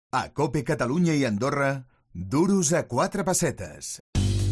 A COPE Catalunya i Andorra, duros a 4 pessetes.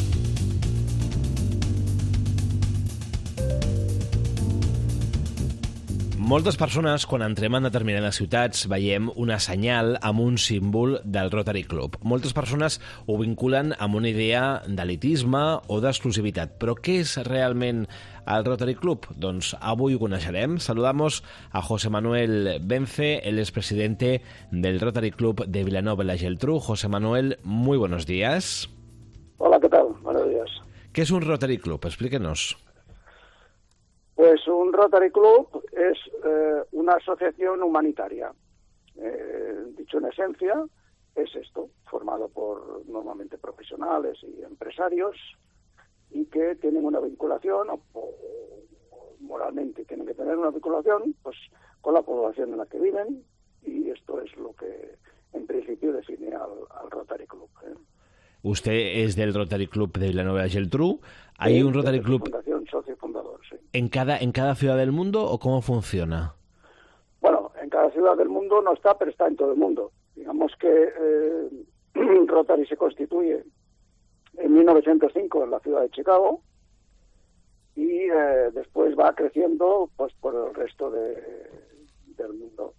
Moltes persones, quan entrem en determinades ciutats, veiem una senyal amb un símbol del Rotary Club. Moltes persones ho vinculen amb una idea d'elitisme o d'exclusivitat. Però què és realment el Rotary Club? Doncs avui ho coneixerem. Saludamos a José Manuel Vence, él es presidente del Rotary Club de Vilanova y la Geltrú. José Manuel, muy buenos días. Hola, ¿qué tal? Buenos días. ¿Qué es un Rotary Club? Explíquenos. Pues un Rotary Club es una asociación humanitaria. Dicho en esencia, es esto, formado por normalmente profesionales y empresarios y que tienen una vinculación, o moralmente tienen que tener una vinculación, pues con la población en la que viven, y esto es lo que en principio define al Rotary Club. Usted es del Rotary Club de Vilanova y la Geltrú. ¿Hay un Rotary Club fundación, socio fundador, sí. en cada ciudad del mundo o cómo funciona? Bueno, en cada ciudad del mundo no está, pero está en todo el mundo. Digamos que Rotary se constituye en 1905 en la ciudad de Chicago y después va creciendo pues por el resto del mundo.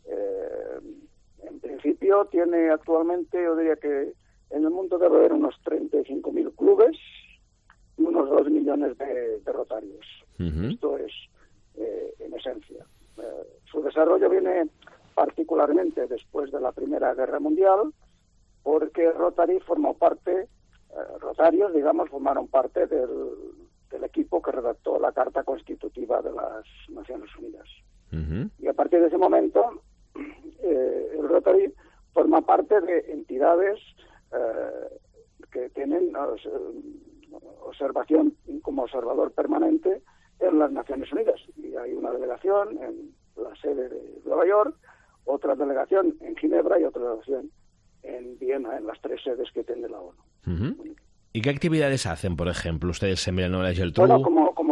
En principio tiene actualmente, yo diría que en el mundo debe haber unos 35.000 clubes y unos 2 millones de rotarios. Esto es en esencia. Su desarrollo viene particularmente después de la Primera Guerra Mundial, porque Rotary formó parte, Rotarios, digamos, formaron parte del equipo que redactó la Carta Constitutiva de las Naciones Unidas. Y a partir de ese momento, el Rotary forma parte de entidades que tienen observación como observador permanente en las Naciones Unidas. Y hay una delegación en la sede de Nueva York, otra delegación en Ginebra y otra delegación en Viena, en las 3 sedes que tiene la ONU. ¿Y qué actividades hacen, por ejemplo, ustedes en Vilanova y la Geltrú? Bueno,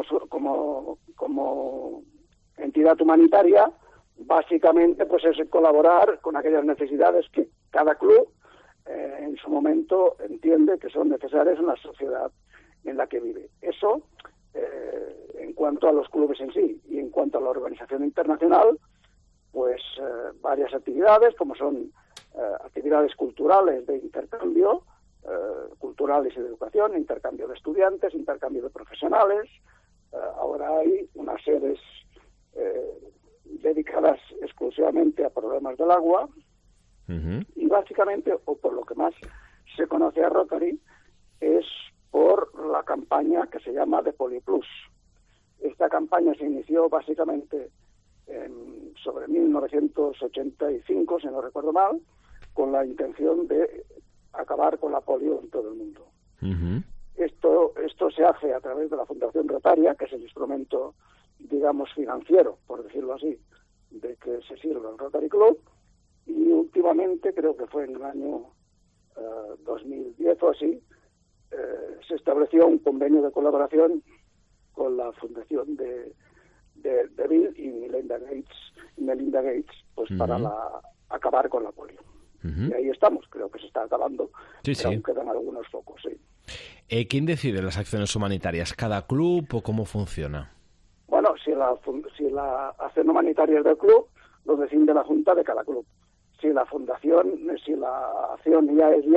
como entidad humanitaria, básicamente pues es colaborar con aquellas necesidades que cada club en su momento entiende que son necesarias en la sociedad en la que vive. Eso en cuanto a los clubes en sí, y en cuanto a la organización internacional, pues varias actividades, como son actividades culturales de intercambio, culturales y de educación, intercambio de estudiantes, intercambio de profesionales. Ahora hay unas sedes dedicadas exclusivamente a problemas del agua. Y básicamente, o por lo que más se conoce a Rotary, es por la campaña que se llama de PoliPlus. Esta campaña se inició básicamente sobre 1985, si no recuerdo mal, con la intención de acabar con la polio en todo el mundo. Esto se hace a través de la Fundación Rotaria, que es el instrumento, digamos, financiero, por decirlo así, de que se sirve el Rotary Club. Y últimamente, creo que fue en el año 2010 o así, se estableció un convenio de colaboración con la fundación de Bill y Melinda Gates, pues para acabar con la polio. Y ahí estamos, creo que se está acabando, pero aún quedan algunos focos, sí. ¿Quién decide las acciones humanitarias? ¿Cada club o cómo funciona? Bueno, si la acción humanitaria es del club, lo decide la junta de cada club. Si la acción ya es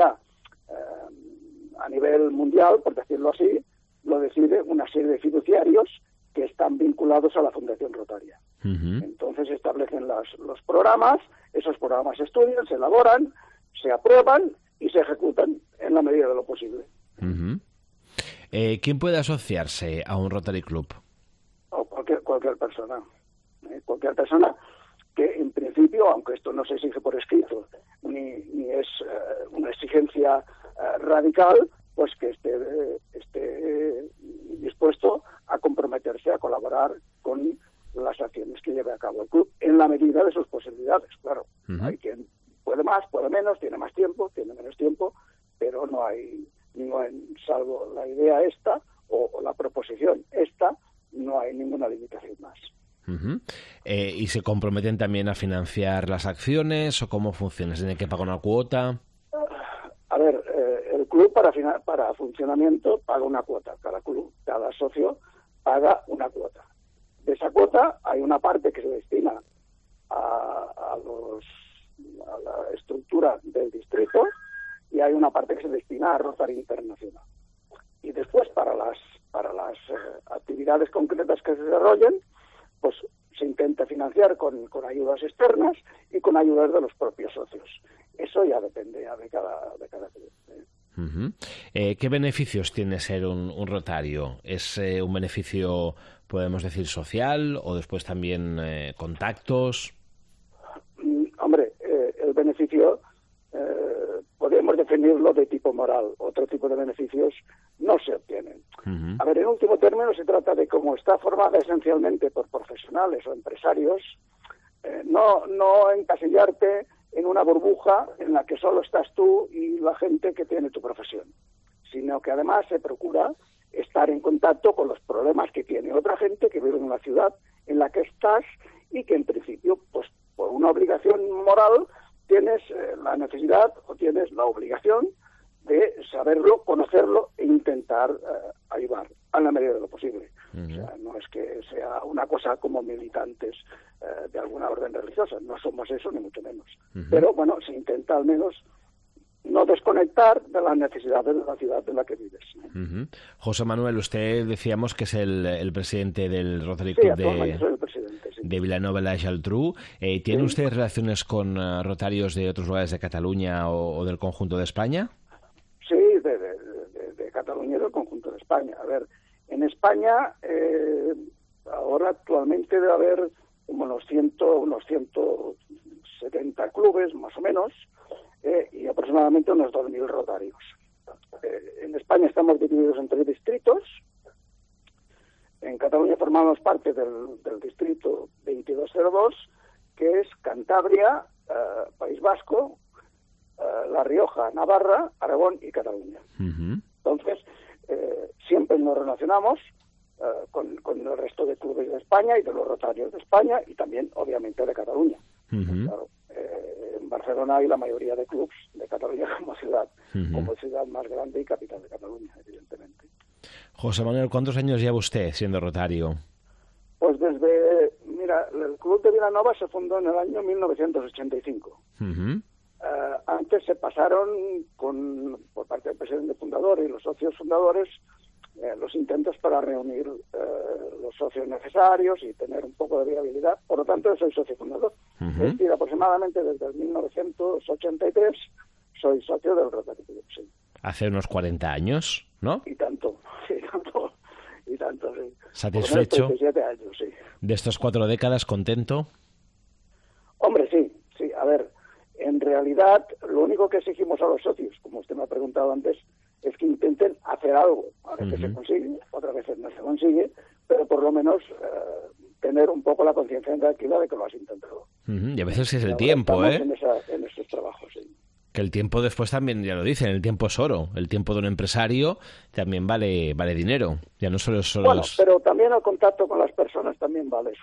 a nivel mundial, por decirlo así, lo decide una serie de fiduciarios que están vinculados a la Fundación Rotaria. Entonces se establecen los programas, esos programas se estudian, se elaboran, se aprueban y se ejecutan en la medida de lo posible. ¿Quién puede asociarse a un Rotary Club? O cualquier persona. Cualquier persona que en principio, aunque esto no se exige por escrito, ni es una exigencia radical, pues que esté dispuesto a comprometerse a colaborar con las acciones que lleve a cabo el club, en la medida de sus posibilidades, claro. Hay quien puede más, puede menos, tiene más tiempo, tiene menos tiempo, pero no hay salvo la idea esta o la proposición esta, no hay ninguna limitación más. ¿Y se comprometen también a financiar las acciones o cómo funciona? ¿Tienen que pagar una cuota? A ver, el club para funcionamiento paga una cuota. Cada club, cada socio paga una cuota. De esa cuota hay una parte que se destina a la estructura del distrito y hay una parte que se destina a Rotary Internacional. Y después para las actividades concretas que se desarrollen, pues se intenta financiar con ayudas externas y con ayudas de los propios socios. Eso ya depende de cada club. ¿Qué beneficios tiene ser un rotario? ¿Es un beneficio, podemos decir, social o después también contactos? Hombre, el beneficio podemos definirlo de tipo moral. Otro tipo de beneficios no se obtienen. A ver, en último término se trata de, como está formada esencialmente por profesionales o empresarios, no encasillarte en una burbuja en la que solo estás tú y la gente que tiene tu profesión, sino que además se procura estar en contacto con los problemas que tiene otra gente que vive en la ciudad en la que estás y que en principio, pues por una obligación moral, tienes la necesidad o tienes la obligación de saberlo, conocerlo e intentar ayudar a la medida de lo posible. O sea, no es que sea una cosa como militantes de alguna orden religiosa, no somos eso ni mucho menos. Pero bueno, se intenta al menos no desconectar de las necesidades de la ciudad en la que vives. José Manuel, usted decíamos que es el presidente del Rotary Sí, Club actualmente soy el presidente, sí. de Vilanova i la Geltrú. ¿Tiene usted relaciones con rotarios de otros lugares de Cataluña o del conjunto de España? Sí, de Cataluña y del conjunto de España. A ver, en España ahora actualmente debe haber como unos 170 clubes, más o menos, y aproximadamente unos 2.000 rotarios. En España estamos divididos en 3 distritos. En Cataluña formamos parte del distrito 2202, que es Cantabria, País Vasco, La Rioja, Navarra, Aragón y Cataluña. Entonces, siempre nos relacionamos con el resto de clubes de España y de los rotarios de España y también, obviamente, de Cataluña. Claro, en Barcelona hay la mayoría de clubs de Cataluña como ciudad más grande y capital de Cataluña, evidentemente. José Manuel, ¿cuántos años lleva usted siendo rotario? Pues el Club de Vilanova se fundó en el año 1985. Antes se pasaron por parte del presidente fundador y los socios fundadores los intentos para reunir los socios necesarios y tener un poco de viabilidad. Por lo tanto, yo soy socio fundador. Es decir, aproximadamente desde el 1983 soy socio del Rotary Club, sí. Hace unos 40 años, ¿no? Y tanto, sí. ¿Satisfecho? 37 años, sí. ¿De estas 4 décadas contento? Hombre, sí. A ver, en realidad, lo único que exigimos a los socios, como usted me ha preguntado antes, es que intenten hacer algo. A veces se consigue, otras veces no se consigue, pero por lo menos tener un poco la conciencia tranquila de que lo has intentado. Y a veces es el tiempo, en esos trabajos, sí. Que el tiempo después también, ya lo dicen, el tiempo es oro. El tiempo de un empresario también vale dinero. Ya no solo es... Bueno, pero también el contacto con las personas también vale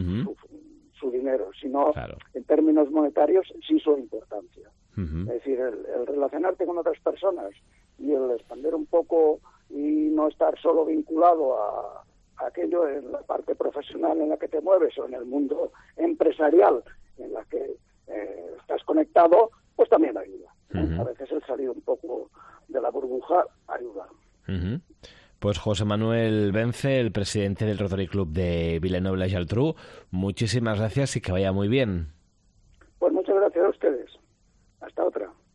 su dinero, sino claro, en términos monetarios sí su importancia. Es decir, el relacionarte con otras personas y el expandir un poco y no estar solo vinculado a aquello en la parte profesional en la que te mueves o en el mundo empresarial en la que estás conectado, pues también ayuda. A veces el salir un poco de la burbuja ayuda. Pues José Manuel Vence, el presidente del Rotary Club de Vilanova i la Geltrú, muchísimas gracias y que vaya muy bien. Pues muchas gracias a ustedes. Hasta otra.